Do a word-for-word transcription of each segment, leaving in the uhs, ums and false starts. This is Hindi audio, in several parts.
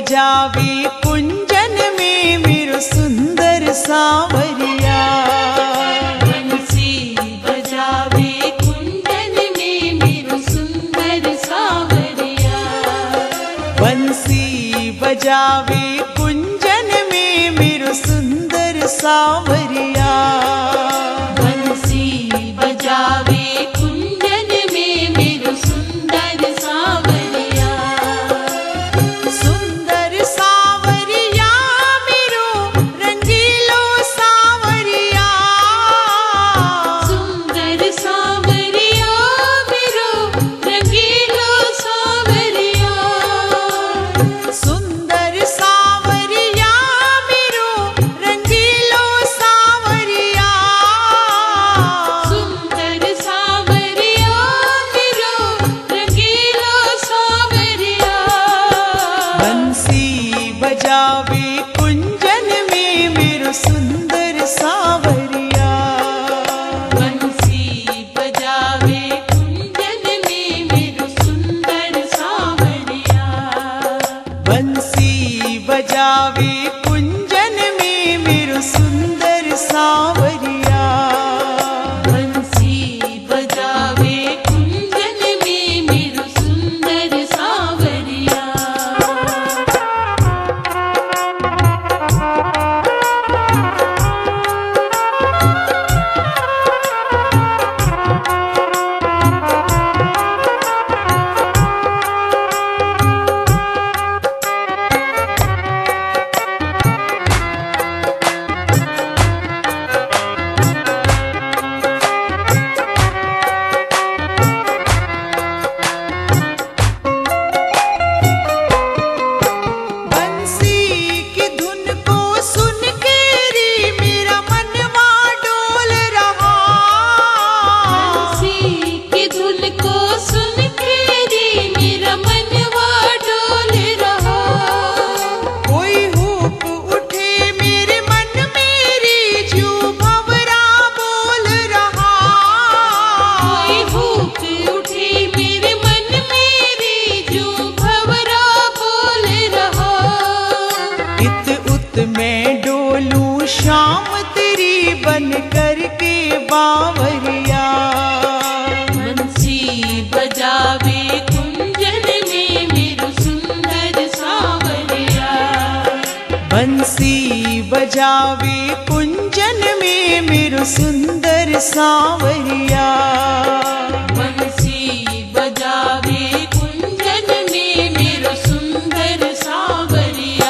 बजावे कुंजन में मेरो सुंदर सांवरिया। बंसी बजावे कुंजन में मेरो सुंदर सांवरिया। बंसी बजावे कुंजन में मेरो सुंदर सांवरिया। बंसी बजावे कुंजन में मेरो सुंदर सांवरिया। सुंदर सांवरिया मेरो रंगीलो सांवरिया। सुंदर सांवरिया मेरो रंगीलो सांवरिया। सुंदर सांवरिया मेरो रंगीलो सांवरिया। सुंदर सांवरिया मेरो रंगीलो सांवरिया। बंसी बजावे कुंजन में मेरो सुंदर सांवरिया। बंसी बजावे कुंजन में मेरो सुंदर सांवरिया। बंसी बजावे कुंजन में मेरो सुंदर सांवरिया। बंसी बजावे कुंजन में मेरो सुंदर सांवरिया। बंसी की धुन को सुन के री मेरा मनवा डोल रहा। बंसी की धुन को सुन के रे मेरा मनवा डोल रहा। कोई हुक उठे मेरे मन मेरी जो भंवरा बोल रहा। कोई हुक उठे मेरे मन मेरी जो भंवरा बोल रहा। इत उत मैं डोलूं शाम तेरी बन करके बावरिया। बंसी बजावे कुंजन में मेरो सुंदर सांवरिया। बंसी बजावे कुंजन में मेरो सुंदर सांवरिया। बंसी बजावे कुंजन में मेरो सुंदर सांवरिया।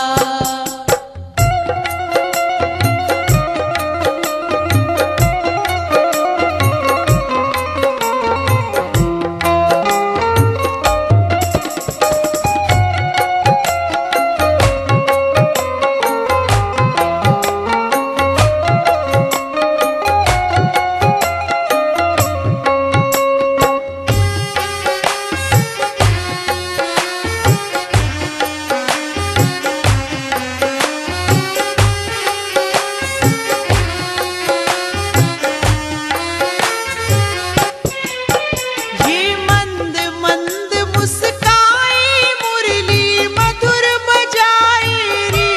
ये मंद मंद मुस्काए मुरली मधुर बजाए रे।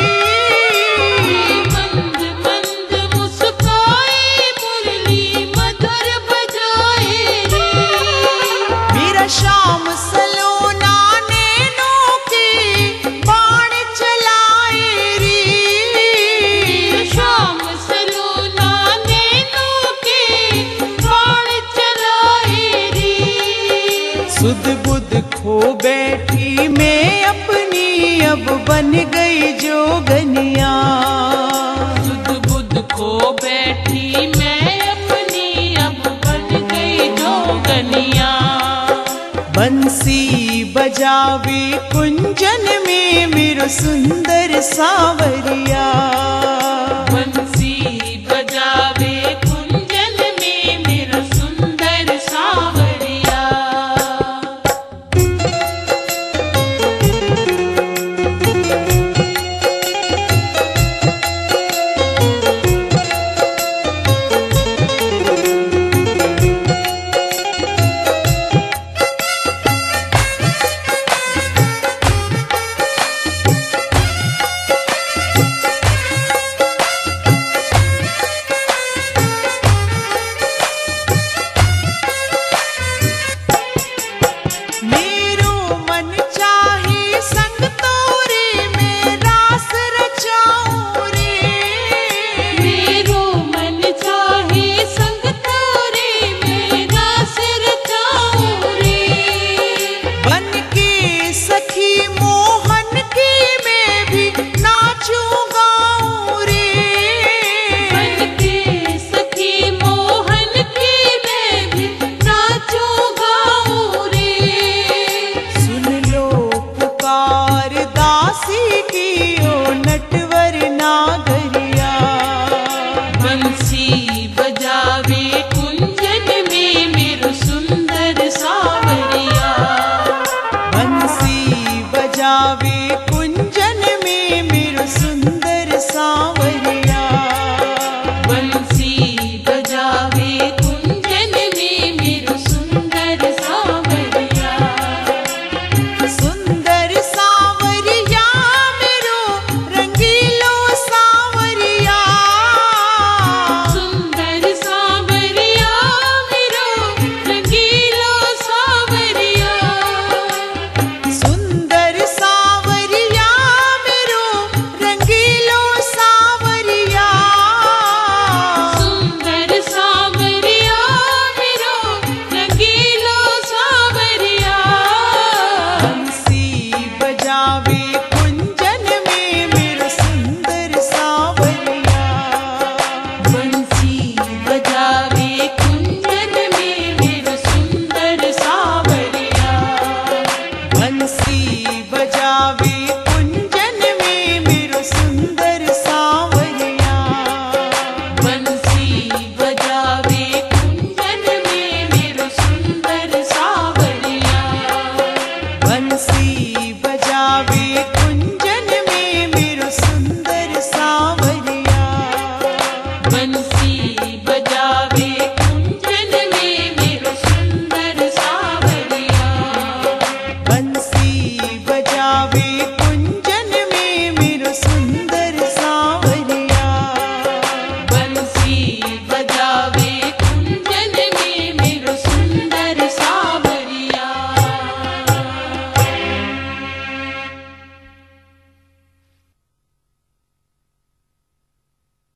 मंद मंद मुस्काए मुरली मधुर बजाए रे। मेरा शाम सलोना नैनों के बाण चलाए रे। शाम सलोना नैनों के बाण चलाए रे। सुध बुध खो बैठी मैं अपनी अब बन गई जोगनिया। सुध बुध खो बैठी मैं अपनी अब बन गई जोगनिया। बंसी बजावे कुंजन में मेरो सुंदर सांवरिया। बंसी बजावे कुंजन में मेरो सुंदर सांवरिया। की ओ नटवर नागरिया। बंसी बजावे कुंजन में मेरो सुंदर सावरिया। बंसी बजावे कुंजन में मेरो सुंदर सावरिया। बंसी बजावे कुंजन में मेरो सुंदर सावरिया। सुंदर सावरिया मेरो रंगीलो सावरिया। सुंदर सावरिया मेरो रंगीलो सावरिया। सुंदर सावरिया मेरो रंगीलो सावरिया। सुंदर सावरिया मेरो रंगीलो सावरिया। बंसी बजावे